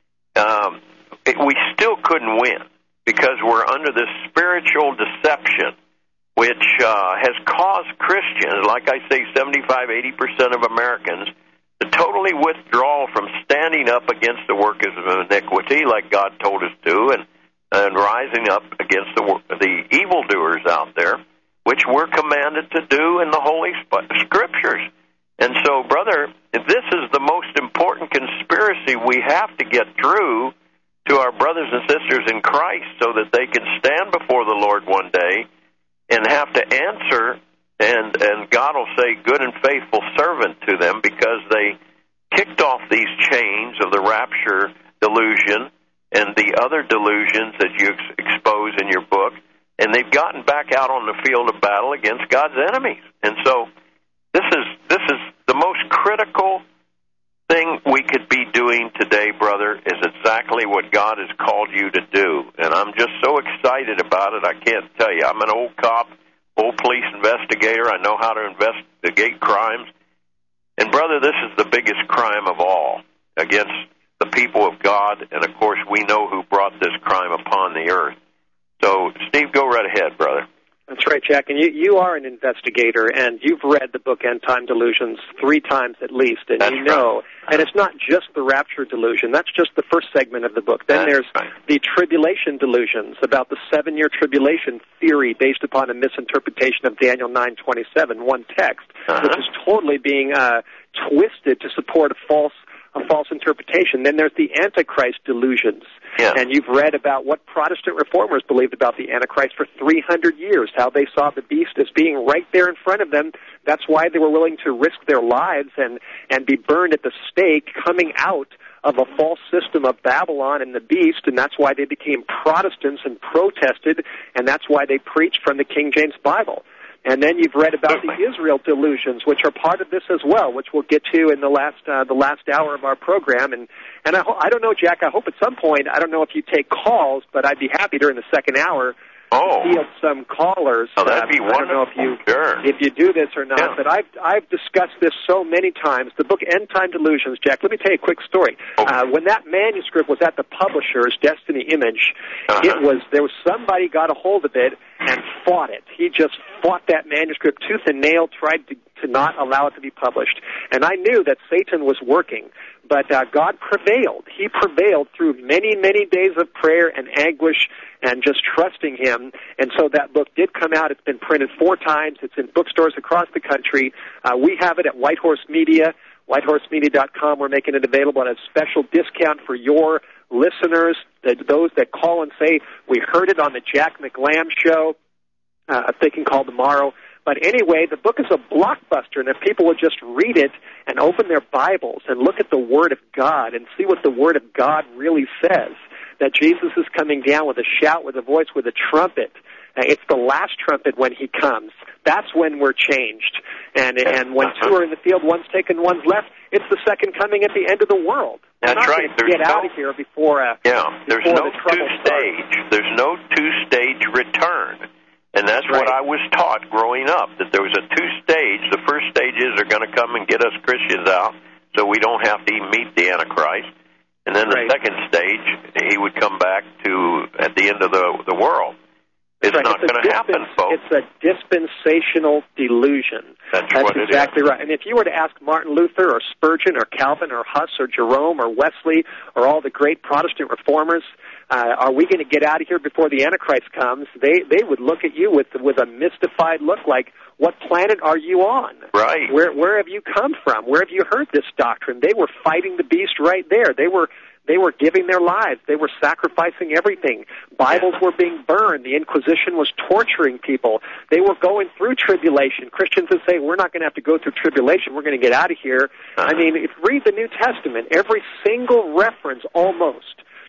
um, it, we still couldn't win because we're under this spiritual deception which uh, has caused Christians, like I say, seventy-five, eighty percent of Americans, to totally withdraw from standing up against the workers of iniquity, like God told us to, and, and rising up against the, the evildoers out there, which we're commanded to do in the Holy Scriptures. And so, brother, this is the most important conspiracy we have to get through to our brothers and sisters in Christ so that they can stand before the Lord one day and have to answer, and, and God will say, good and faithful servant to them, because they kicked off these chains of the rapture delusion and the other delusions that you ex- expose in your book, and they've gotten back out on the field of battle against God's enemies. And so this is this is the most critical thing we could be doing today, brother, is exactly what God has called you to do. And I'm just so excited about it, I can't tell you. I'm an old cop, old police investigator. I know how to investigate crimes. And, brother, this is the biggest crime of all against the people of God. And, of course, we know who brought this crime upon the earth. So, Steve, go right ahead, brother. That's right, Jack. And you, you are an investigator, and you've read the book End Time Delusions three times at least, and That's you know, right. and it's not just the rapture delusion. That's just the first segment of the book. Then That's there's right. the tribulation delusions, about the seven-year tribulation theory based upon a misinterpretation of Daniel nine twenty-seven, one text, Uh-huh. which is totally being uh, twisted to support a false a false interpretation. Then there's the Antichrist delusions. Yeah. And you've read about what Protestant reformers believed about the Antichrist for three hundred years, how they saw the beast as being right there in front of them. That's why they were willing to risk their lives and, and be burned at the stake, coming out of a false system of Babylon and the beast, and that's why they became Protestants and protested, and that's why they preached from the King James Bible. And then you've read about the Israel delusions, which are part of this as well, which we'll get to in the last uh, the last hour of our program. And and I, ho- I don't know, Jack, I hope at some point, I don't know if you take calls, but I'd be happy during the second hour Oh. to field some callers. Oh, that'd be uh, I don't know if you wonderful. Sure. if you do this or not, Yeah. but I've I've discussed this so many times. The book End Time Delusions, Jack. Let me tell you a quick story. Okay. Uh, when that manuscript was at the publisher's, Destiny Image, Uh-huh. it was there was somebody got a hold of it and fought it. He just fought that manuscript tooth and nail, tried to to not allow it to be published. And I knew that Satan was working, but uh, God prevailed. He prevailed through many, many days of prayer and anguish and just trusting Him. And so that book did come out. It's been printed four times. It's in bookstores across the country. Uh, we have it at Whitehorse Media, whitehorse media dot com. We're making it available at a special discount for your listeners, those that call and say, we heard it on the Jack McLam show. Uh, they can call tomorrow. But anyway, the book is a blockbuster, and if people would just read it and open their Bibles and look at the Word of God and see what the Word of God really says, that Jesus is coming down with a shout, with a voice, with a trumpet. Uh, it's the last trumpet when He comes. That's when we're changed. And and when two are in the field, one's taken, one's left, it's the second coming at the end of the world. That's we're not right. going to There's get no, out of here before uh, yeah. There's before no the trouble two-stage. starts. There's no two-stage return. And that's Right. what I was taught growing up, that there was a two-stage. The first stages are going to come and get us Christians out so we don't have to meet the Antichrist. And then the Right. second stage, he would come back to at the end of the, the world. It's Right. not It's a going to happen, dispen- folks. It's a dispensational delusion. That's, That's what exactly it is. right. And if you were to ask Martin Luther or Spurgeon or Calvin or Huss or Jerome or Wesley or all the great Protestant reformers, uh, are we going to get out of here before the Antichrist comes? They they would look at you with with a mystified look, like, what planet are you on? Right. Where where have you come from? Where have you heard this doctrine? They were fighting the beast right there. They were They were giving their lives. They were sacrificing everything. Bibles were being burned. The Inquisition was torturing people. They were going through tribulation. Christians would say, we're not going to have to go through tribulation. We're going to get out of here. I mean, if you read the New Testament, every single reference almost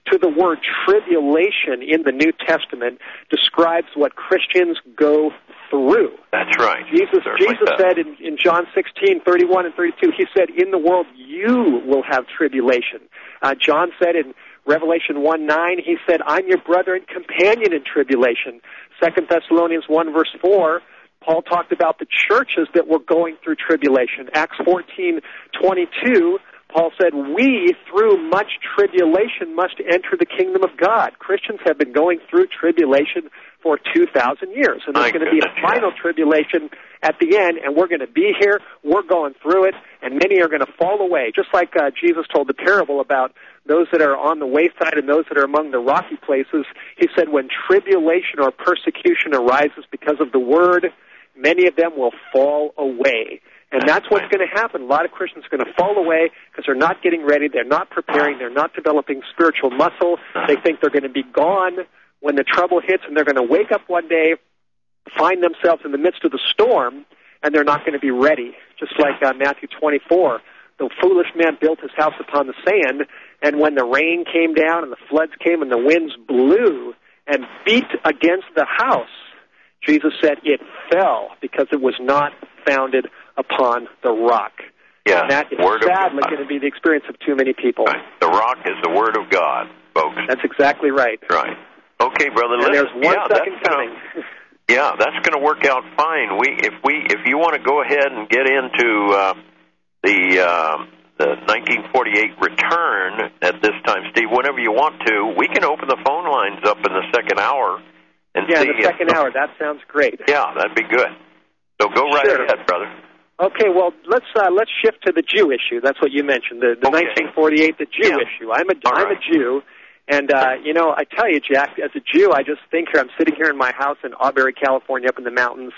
to the word tribulation in the New Testament describes what Christians go through. That's right. Jesus, Jesus does. said in, in John sixteen, thirty-one and thirty-two, he said, in the world you will have tribulation. Uh, John said in Revelation one nine, he said, I'm your brother and companion in tribulation. Second Thessalonians one verse four, Paul talked about the churches that were going through tribulation. Acts fourteen twenty-two, Paul said, we, through much tribulation, must enter the kingdom of God. Christians have been going through tribulation for two thousand years, and there's going to be a final tribulation at the end, and we're going to be here, we're going through it, and many are going to fall away, just like uh, Jesus told the parable about those that are on the wayside and those that are among the rocky places. He said, when tribulation or persecution arises because of the word, many of them will fall away. And that's what's going to happen. A lot of Christians are going to fall away because they're not getting ready, they're not preparing, they're not developing spiritual muscle. They think they're going to be gone when the trouble hits, and they're going to wake up one day, find themselves in the midst of the storm, and they're not going to be ready. Just like uh, Matthew twenty-four, the foolish man built his house upon the sand, and when the rain came down and the floods came and the winds blew and beat against the house, Jesus said it fell because it was not founded upon the rock. Yeah, and that is word sadly going to be the experience of too many people. Right. The rock is the Word of God, folks. That's exactly right. Right. Okay, brother. And listen, there's one yeah, second that's coming. Gonna, yeah, that's going to work out fine. We, if we, if you want to go ahead and get into uh, the uh, the nineteen forty-eight return at this time, Steve, whenever you want to, we can open the phone lines up in the second hour. And yeah, see the second if, hour. That sounds great. Yeah, that'd be good. So go right Sure. ahead, brother. Okay, well, let's uh, let's shift to the Jew issue. That's what you mentioned, the, the Okay. nineteen forty-eight, the Jew Yeah. issue. I'm a All I'm right. a Jew, and uh, you know, I tell you, Jack, as a Jew, I just think here. I'm sitting here in my house in Auberry, California, up in the mountains,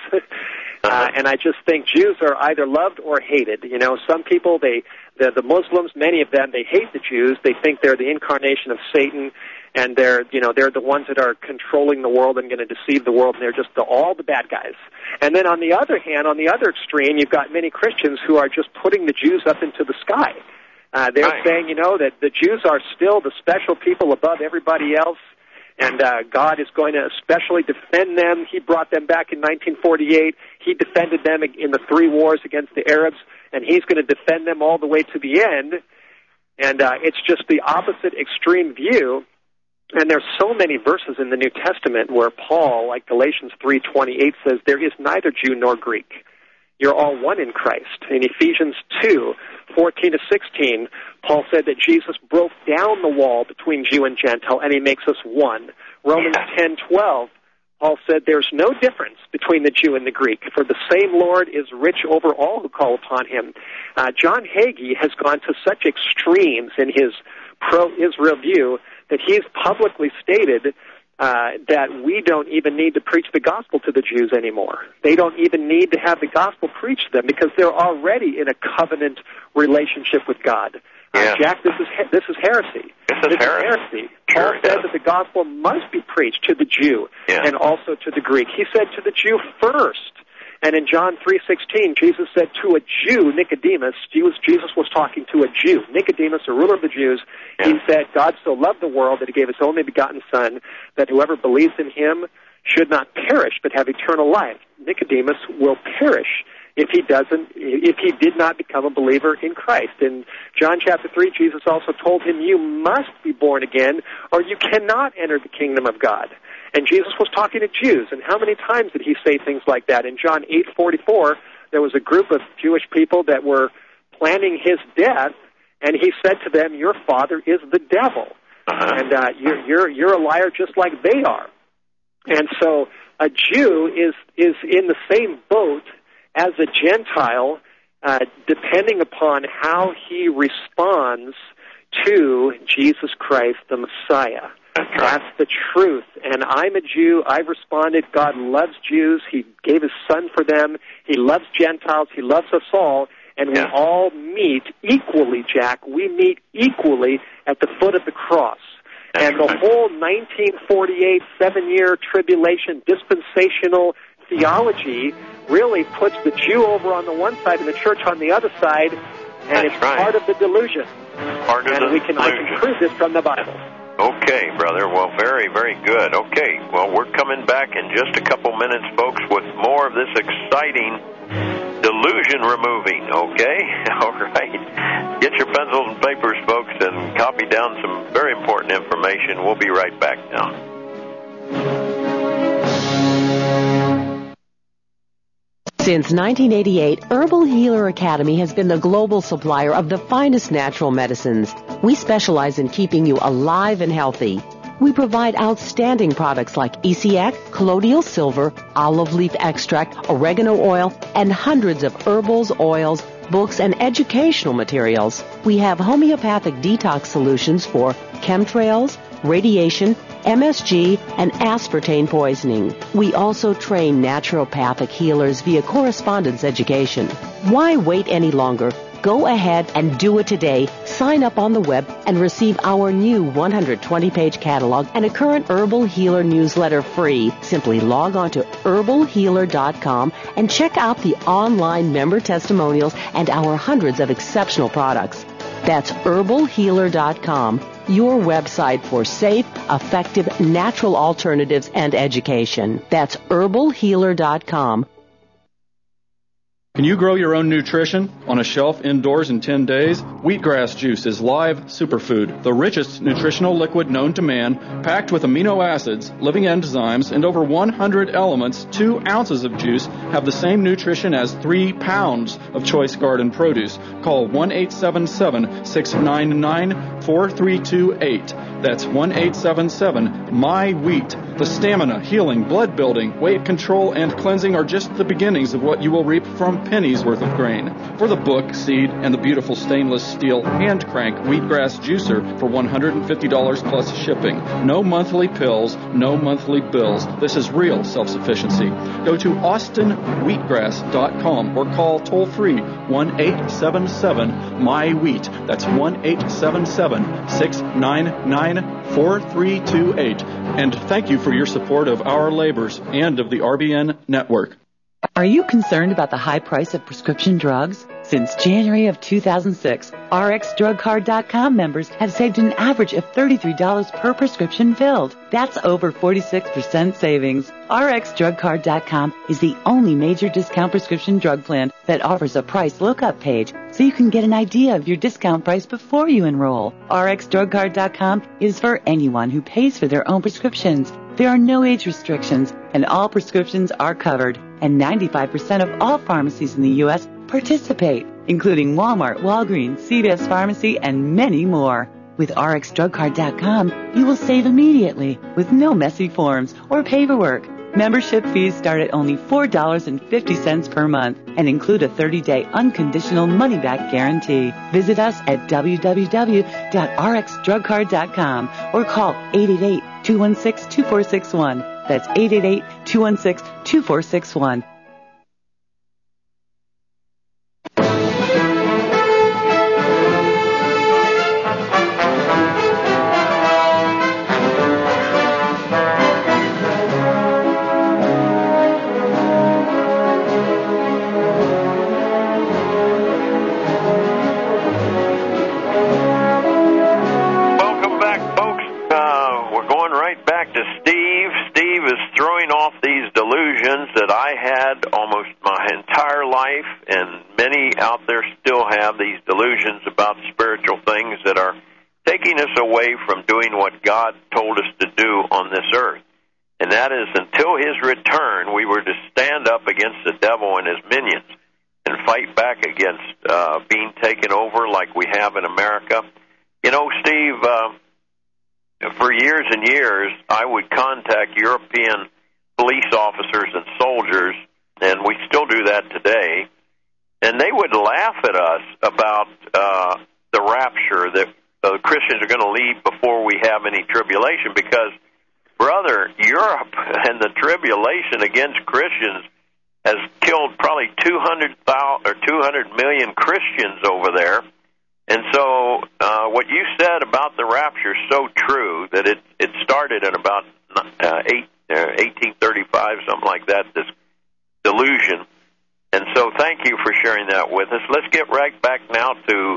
uh, and I just think Jews are either loved or hated. You know, some people they the the Muslims, many of them, they hate the Jews. They think they're the incarnation of Satan. And they're, you know, they're the ones that are controlling the world and going to deceive the world, and they're just the, all the bad guys. And then on the other hand, on the other extreme, you've got many Christians who are just putting the Jews up into the sky. Uh, they're Right. saying, you know, that the Jews are still the special people above everybody else, and uh, God is going to especially defend them. He brought them back in nineteen forty-eight. He defended them in the three wars against the Arabs, and he's going to defend them all the way to the end. And uh, it's just the opposite extreme view. And there's so many verses in the New Testament where Paul, like Galatians three twenty-eight, says, there is neither Jew nor Greek. You're all one in Christ. In Ephesians two fourteen to sixteen, Paul said that Jesus broke down the wall between Jew and Gentile, and he makes us one. Romans ten twelve, Paul said there's no difference between the Jew and the Greek, for the same Lord is rich over all who call upon him. Uh, John Hagee has gone to such extremes in his pro-Israel view that he's publicly stated uh, that we don't even need to preach the gospel to the Jews anymore. They don't even need to have the gospel preached to them because they're already in a covenant relationship with God. Yeah. Uh, Jack, this is this is heresy. This is this heresy. Is heresy. Sure Paul it said does. that the gospel must be preached to the Jew Yeah. and also to the Greek. He said to the Jew first. And in John three sixteen, Jesus said to a Jew, Nicodemus, Jesus, Jesus was talking to a Jew, Nicodemus, a ruler of the Jews, Yeah. he said, God so loved the world that he gave his only begotten Son, that whoever believes in him should not perish but have eternal life. Nicodemus will perish if he doesn't, if he did not become a believer in Christ. In John chapter three, Jesus also told him, you must be born again or you cannot enter the kingdom of God. And Jesus was talking to Jews, and how many times did he say things like that? In John eight forty-four, there was a group of Jewish people that were planning his death, and he said to them, your father is the devil, Uh-huh. and uh, you're, you're, you're a liar just like they are. And so a Jew is, is in the same boat as a Gentile, uh, depending upon how he responds to Jesus Christ, the Messiah. That's the truth. And I'm a Jew. I've responded. God loves Jews. He gave his Son for them. He loves Gentiles. He loves us all. And we Yeah. all meet equally, Jack. We meet equally at the foot of the cross. That's And the right. whole nineteen forty-eight seven-year tribulation dispensational theology really puts the Jew over on the one side and the church on the other side, and That's it's right. part of the delusion. Part of and the we can, I delusion. can prove this from the Bible. Okay, brother. Well, very, very good. Okay, well, we're coming back in just a couple minutes, folks, with more of this exciting delusion removing, okay? All right. Get your pencils and papers, folks, and copy down some very important information. We'll be right back now. Since nineteen eighty-eight, Herbal Healer Academy has been the global supplier of the finest natural medicines. We specialize in keeping you alive and healthy. We provide outstanding products like E C X, colloidal silver, olive leaf extract, oregano oil, and hundreds of herbals, oils, books, and educational materials. We have homeopathic detox solutions for chemtrails, radiation, M S G, and aspartame poisoning. We also train naturopathic healers via correspondence education. Why wait any longer? Go ahead and do it today. Sign up on the web and receive our new one hundred twenty page catalog and a current Herbal Healer newsletter free. Simply log on to herbal healer dot com and check out the online member testimonials and our hundreds of exceptional products. That's herbal healer dot com, your website for safe, effective, natural alternatives and education. That's herbal healer dot com. Can you grow your own nutrition on a shelf indoors in ten days? Wheatgrass juice is live superfood, the richest nutritional liquid known to man, packed with amino acids, living enzymes, and over one hundred elements. Two ounces of juice have the same nutrition as three pounds of choice garden produce. Call one eight seven seven, six nine nine, four three two eight. That's one eight seven seven, M Y wheat. The stamina, healing, blood building, weight control, and cleansing are just the beginnings of what you will reap from pennies worth of grain. For the book, seed, and the beautiful stainless steel hand crank wheatgrass juicer for one hundred fifty dollars plus shipping. No monthly pills, no monthly bills. This is real self-sufficiency. Go to austin wheatgrass dot com or call toll-free one eight seven seven, M Y wheat. That's one eight seven seven, six nine nine, four three two eight. And thank you for your support of our labors and of the R B N network. Are you concerned about the high price of prescription drugs? Since January of two thousand six, R X drug card dot com members have saved an average of thirty-three dollars per prescription filled. That's over forty-six percent savings. R X drug card dot com is the only major discount prescription drug plan that offers a price lookup page, so you can get an idea of your discount price before you enroll. R X drug card dot com is for anyone who pays for their own prescriptions. There are no age restrictions, and all prescriptions are covered, and ninety-five percent of all pharmacies in the U S participate, including Walmart, Walgreens, C V S Pharmacy, and many more. With R X drug card dot com, you will save immediately with no messy forms or paperwork. Membership fees start at only four dollars and fifty cents per month and include a thirty day unconditional money-back guarantee. Visit us at w w w dot r x drug card dot com or call eight eight eight, two one six, two four six one. That's eight eight eight, two one six, two four six one. That I had almost my entire life, and many out there still have these delusions about spiritual things that are taking us away from doing what God told us to do on this earth. And that is, until his return, we were to stand up against the devil and his minions and fight back against uh, being taken over like we have in America. You know, Steve, uh, for years and years, I would contact European police officers and soldiers, and we still do that today, and they would laugh at us about uh, the rapture, that uh, Christians are going to leave before we have any tribulation, because, brother, Europe and the tribulation against Christians has killed probably two hundred thousand or two hundred million Christians over there. And so uh, what you said about the rapture is so true that it, it started in about uh, eight Uh, eighteen thirty-five, something like that, this delusion. And so thank you for sharing that with us. Let's get right back now to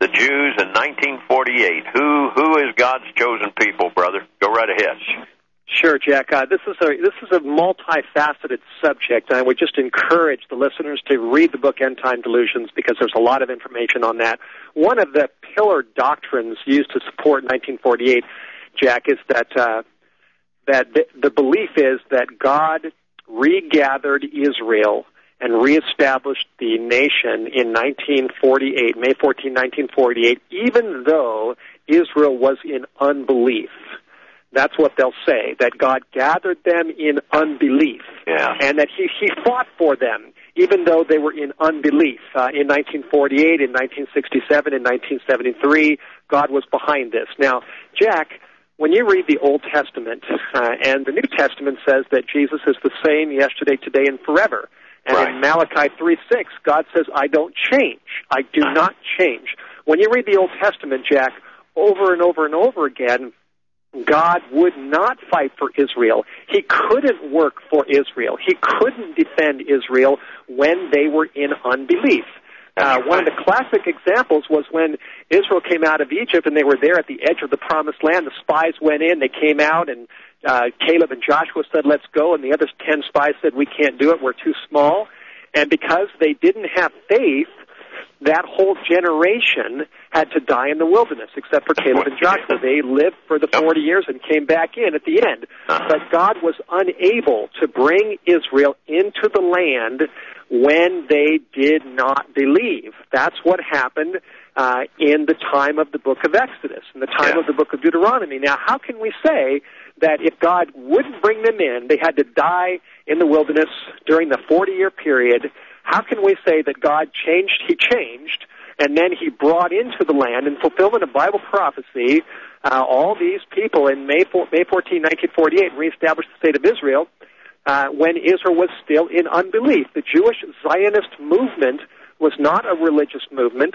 the Jews in nineteen forty-eight. Who who is God's chosen people, brother? Go right ahead. Sure, Jack. Uh, this is a this is a multifaceted subject, and I would just encourage the listeners to read the book End Time Delusions because there's a lot of information on that. One of the pillar doctrines used to support nineteen forty-eight, Jack, is that uh, that the, the belief is that God regathered Israel and reestablished the nation in nineteen forty-eight, May fourteenth, nineteen forty-eight, even though Israel was in unbelief. That's what they'll say, that God gathered them in unbelief, yeah. and that he, he fought for them, even though they were in unbelief. Uh, in nineteen forty-eight, in nineteen sixty-seven, in nineteen seventy-three, God was behind this. Now, Jack, when you read the Old Testament, uh, and the New Testament says that Jesus is the same yesterday, today, and forever. And right. in Malachi three six, God says, I don't change. I do not change. When you read the Old Testament, Jack, over and over and over again, God would not fight for Israel. He couldn't work for Israel. He couldn't defend Israel when they were in unbelief. Uh, one of the classic examples was when Israel came out of Egypt and they were there at the edge of the Promised Land. The spies went in, they came out, and uh, Caleb and Joshua said, let's go, and the other ten spies said, we can't do it, we're too small. And because they didn't have faith, that whole generation had to die in the wilderness, except for Caleb and Joshua. They lived for the forty years and came back in at the end. But God was unable to bring Israel into the land when they did not believe. That's what happened uh, in the time of the book of Exodus, in the time yeah. of the book of Deuteronomy. Now, how can we say that if God wouldn't bring them in, they had to die in the wilderness during the forty-year period? How can we say that God changed, he changed, and then he brought into the land, in fulfillment of Bible prophecy, uh, all these people in May fourteenth, nineteen forty-eight, reestablished the state of Israel, uh, when Israel was still in unbelief. The Jewish Zionist movement was not a religious movement.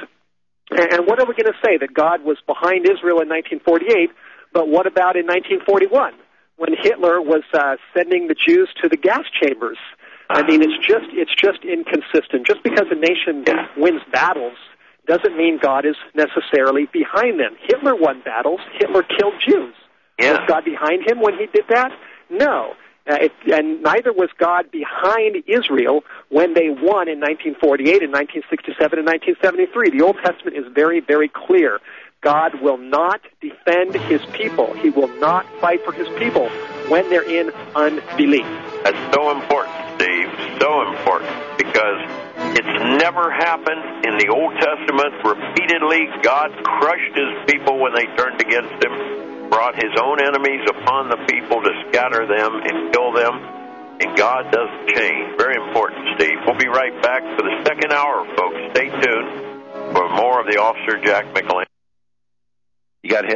And what are we going to say? That God was behind Israel in nineteen forty-eight, but what about in nineteen forty-one, when Hitler was uh, sending the Jews to the gas chambers? I mean, it's just it's just inconsistent. Just because a nation wins battles doesn't mean God is necessarily behind them. Hitler won battles. Hitler killed Jews. Yeah. Was God behind him when he did that? No. Uh, it, and neither was God behind Israel when they won in nineteen forty-eight, in nineteen sixty-seven, and nineteen seventy-three. The Old Testament is very, very clear. God will not defend his people. He will not fight for his people when they're in unbelief. That's so important, Steve, so important, because it's never happened in the Old Testament. Repeatedly, God crushed his people when they turned against him, brought his own enemies upon the people to scatter them and kill them, and God doesn't change. Very important, Steve. We'll be right back for the second hour, folks. Stay tuned for more of the Officer Jack McLean. You got